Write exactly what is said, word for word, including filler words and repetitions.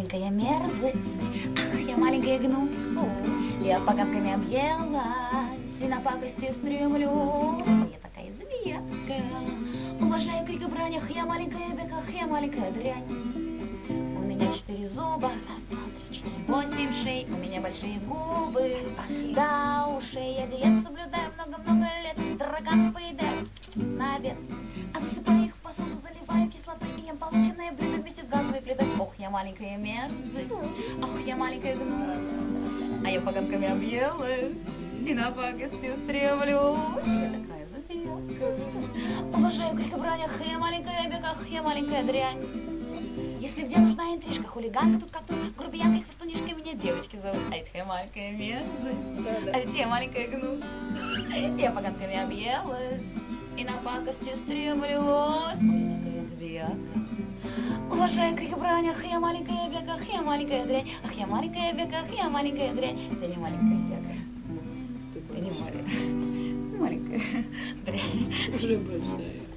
маленькая мерзость, ах, я маленькая гнусь, я поганками объелась и на пакости стремлюсь. Я такая змеятка, уважаю крик и брань, ах, я маленькая бека, ах, я маленькая дрянь. У меня четыре зуба, раз, два, три, четыре, восемь шеи, у меня большие губы, до ушей. Я диету соблюдаю много-много лет, тараканов поедаю на обед, а засыпаю их в посуду, заливаю кислотой и ем полученное блюдо вместе с газовой плитой. Ох, я маленькая мерзость, ох, я маленькая гнусь, а я поганками объелась и на пакости стремлюсь. Я такая змеятка, уважаю крик и брань, ах, я маленькая бека, ах, я маленькая дрянь. Если где нужна интрижка, хулиганка тут коту, грубиянка и хвостунишка, меня девочки зовут. А ведь я маленькая мерзость, а ведь я маленькая гнусь, я поганками объелась и на пакости стремлюсь. Ой, какая змеятка, уважаю крик и брань, ах, я маленькая бека, ах, я маленькая дрянь, ах, я маленькая бека, ах, я маленькая дрянь. Ты не маленькая бека, ты не маленькая, маленькая дрянь. Уже большая.